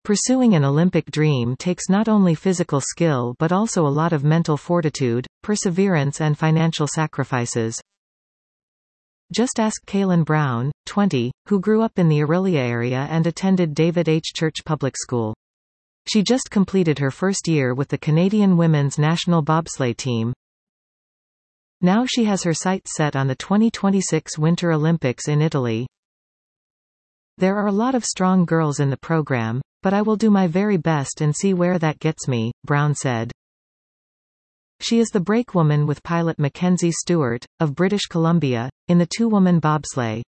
Pursuing an Olympic dream takes not only physical skill but also a lot of mental fortitude, perseverance and financial sacrifices. Just ask Kaylin Brown, 20, who grew up in the Orillia area and attended David H. Church Public School. She just completed her first year with the Canadian women's national bobsleigh team. Now she has her sights set on the 2026 Winter Olympics in Italy. There are a lot of strong girls in the program, but I will do my very best and see where that gets me, Brown said. She is the brakewoman with pilot Mackenzie Stewart, of British Columbia, in the two-woman bobsleigh.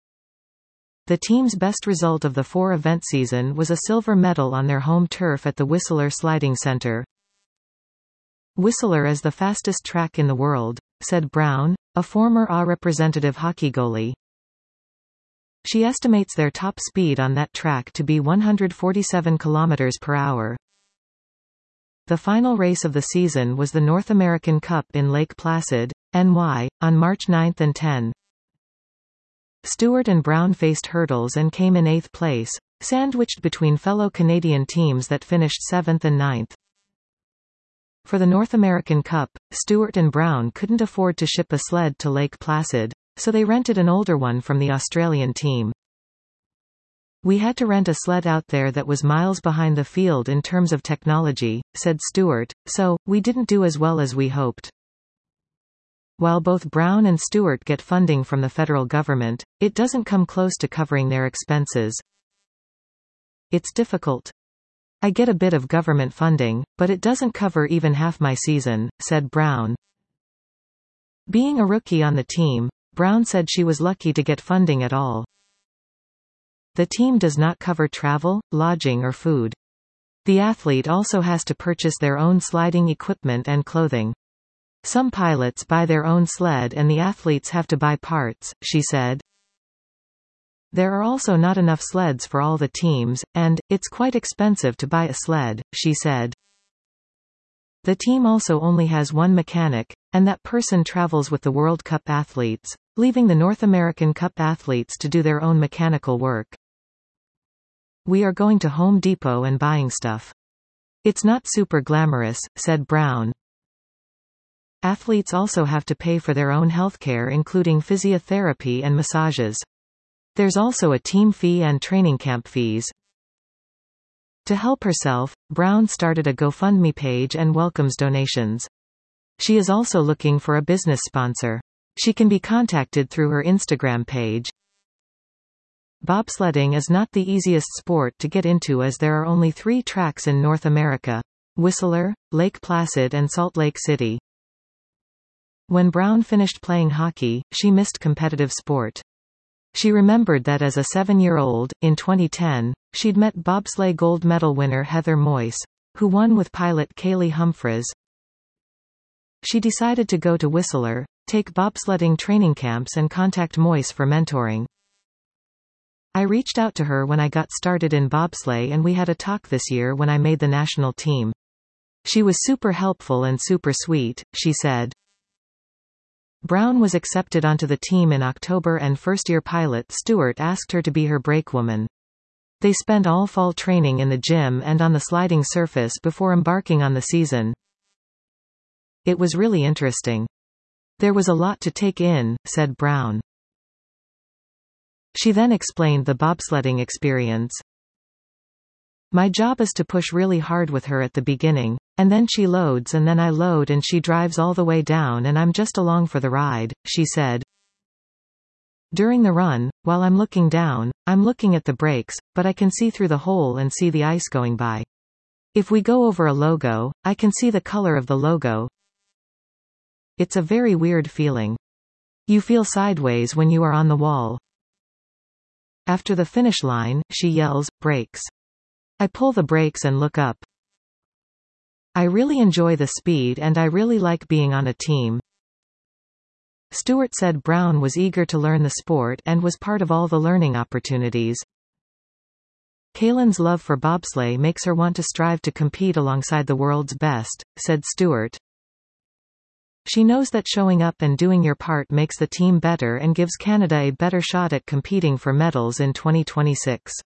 The team's best result of the four-event season was a silver medal on their home turf at the Whistler Sliding Center. Whistler is the fastest track in the world, said Brown, a former AW representative hockey goalie. She estimates their top speed on that track to be 147 km per hour. The final race of the season was the North American Cup in Lake Placid, NY, on March 9 and 10. Stewart and Brown faced hurdles and came in 8th place, sandwiched between fellow Canadian teams that finished 7th and 9th. For the North American Cup, Stewart and Brown couldn't afford to ship a sled to Lake Placid, so they rented an older one from the Australian team. We had to rent a sled out there that was miles behind the field in terms of technology, said Stewart, so, we didn't do as well as we hoped. While both Brown and Stewart get funding from the federal government, it doesn't come close to covering their expenses. It's difficult. I get a bit of government funding, but it doesn't cover even half my season, said Brown. Being a rookie on the team, Brown said she was lucky to get funding at all. The team does not cover travel, lodging or food. The athlete also has to purchase their own sliding equipment and clothing. Some pilots buy their own sled and the athletes have to buy parts, she said. There are also not enough sleds for all the teams, and, it's quite expensive to buy a sled, she said. The team also only has one mechanic, and that person travels with the World Cup athletes, leaving the North American Cup athletes to do their own mechanical work. We are going to Home Depot and buying stuff. It's not super glamorous, said Brown. Athletes also have to pay for their own healthcare, including physiotherapy and massages. There's also a team fee and training camp fees. To help herself, Brown started a GoFundMe page and welcomes donations. She is also looking for a business sponsor. She can be contacted through her Instagram page. Bobsledding is not the easiest sport to get into as there are only 3 tracks in North America: Whistler, Lake Placid and Salt Lake City. When Brown finished playing hockey, she missed competitive sport. She remembered that as a 7-year-old, in 2010, she'd met bobsleigh gold medal winner Heather Moyse, who won with pilot Kaylee Humphreys. She decided to go to Whistler, take bobsledding training camps and contact Moyse for mentoring. I reached out to her when I got started in bobsleigh and we had a talk this year when I made the national team. She was super helpful and super sweet, she said. Brown was accepted onto the team in October and first-year pilot Stewart asked her to be her brakewoman. They spent all fall training in the gym and on the sliding surface before embarking on the season. It was really interesting. There was a lot to take in, said Brown. She then explained the bobsledding experience. My job is to push really hard with her at the beginning, and then she loads and then I load and she drives all the way down and I'm just along for the ride, she said. During the run, while I'm looking down, I'm looking at the brakes, but I can see through the hole and see the ice going by. If we go over a logo, I can see the color of the logo. It's a very weird feeling. You feel sideways when you are on the wall. After the finish line, she yells, "Brakes." I pull the brakes and look up. I really enjoy the speed and I really like being on a team. Stewart said Brown was eager to learn the sport and was part of all the learning opportunities. Kaylin's love for bobsleigh makes her want to strive to compete alongside the world's best, said Stewart. She knows that showing up and doing your part makes the team better and gives Canada a better shot at competing for medals in 2026.